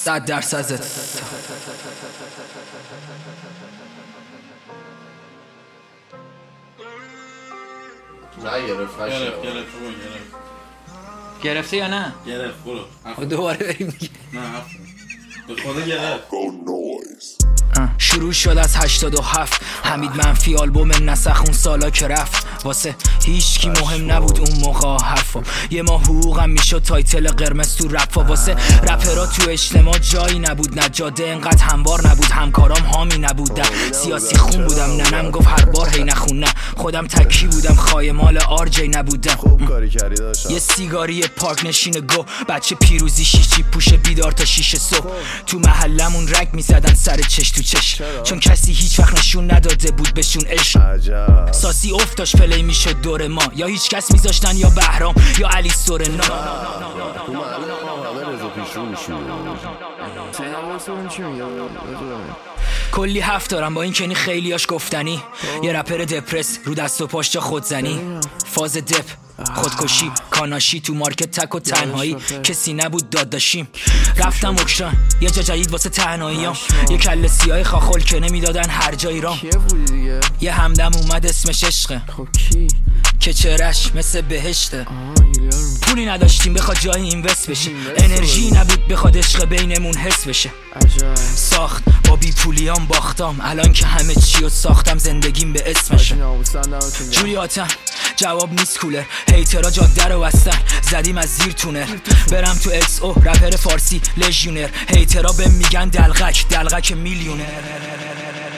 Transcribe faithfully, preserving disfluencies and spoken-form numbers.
صد درصد نه گرفت گرفت گرفت گرفته یا نه؟ گرفت برو دوباره بریم دیگه. نه هفت به خدا گرفت. شروع شد از هشتاد و هفت حمید منفی آلبوم نسخ اون سالا که رفت واسه هیچ کی مهم نبود اون موقع حرفا یه ما حقوقم میشد تایتل قرمز تو رپا واسه رپرا تو اجتماع جایی نبود نجاده انقدر هموار نبود همکارام حامی نبودن سیاسی خون بودم ننم گفت هر بار هی نخون نه خودم تکی بودم خایمال آرجی نبودم یه سیگاری پارک نشین گو بچه پیروزی شیشی پوش بیدار تا شیش صبح تو محلمون رنگ میزدن سر چش تو چش چون کسی هیچ وقت نشون نداده بود بهشون عشق ساسی افتاش پلی میشد دور ما یا هیچ کس میذاشتن یا بهرام یا علی سورنا کلی حرف دارم با این کنی خیلیاش گفتنی یه رپر دپرس رو دست و پاش جا خودزنی فاز دپ خودکشی کاناشی تو مارکت تک و تنهایی کسی نبود داد داشیم رفتم اکشان یه جا جدید واسه تنهاییام یه کله سیاه خاخل که نمیدادن هر جایی رام یه همدم اومد اسمش عشقه که چرش مثل بهشته پولی نداشتیم بخواد جایی اینوست بشه انرژی نبود بخواد عشق بینمون حس بشه ساخت با بی پولیام باختم الان که همه چیو ساختم زندگیم به اسمشه جوری آتم جواب نیست کولر هیترها جاده رو بستن زدیم از زیر تونر برم تو اکس او رپر فارسی لژیونر هیترها بهم میگن دلغک دلغک میلیونر